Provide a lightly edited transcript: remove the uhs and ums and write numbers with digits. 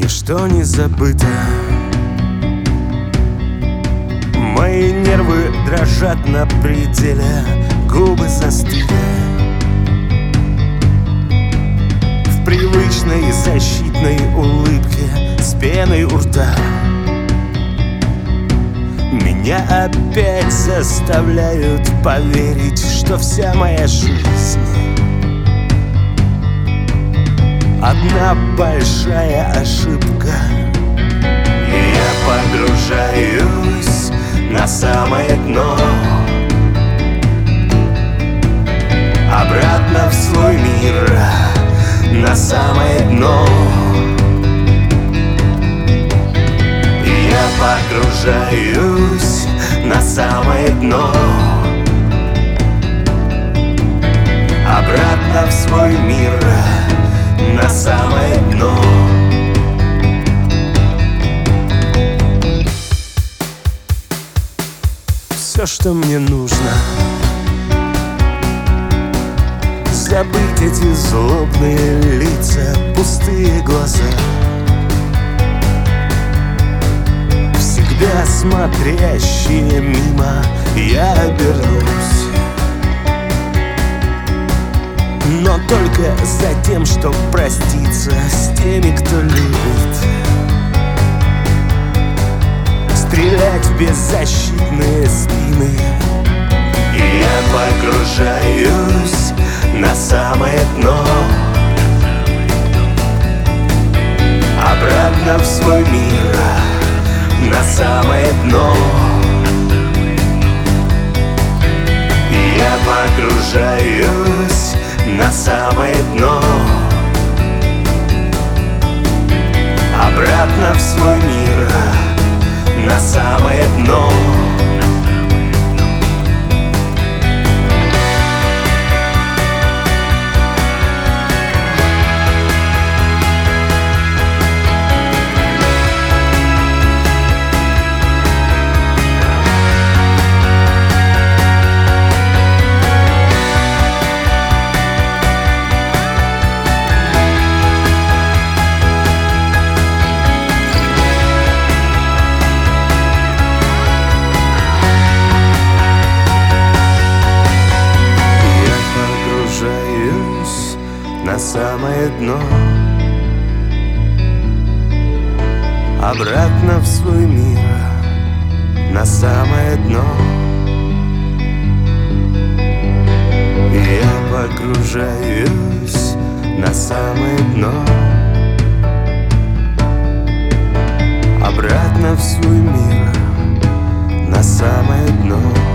ничто не забыто. Мои нервы дрожат на пределе, губы застыли в привычной защитной улыбке с пеной у рта. Меня опять заставляют поверить, что вся моя жизнь одна большая ошибка. И я погружаюсь на самое дно, обратно в свой мир, на самое дно. И я погружаюсь на самое дно, обратно в свой мир, на самое дно. Все, что мне нужно, забыть эти злобные лица, пустые глаза, всегда смотрящие мимо. Я обернусь, но только за тем, чтоб проститься с теми, кто любит, стрелять в беззащитные спины. И я погружаюсь на самое дно, обратно в свой мир, на самое дно. И я погружаюсь на самое дно, обратно в свой мир, на самое дно. На самое дно, обратно в свой мир, на самое дно. И я погружаюсь на самое дно, обратно в свой мир, на самое дно.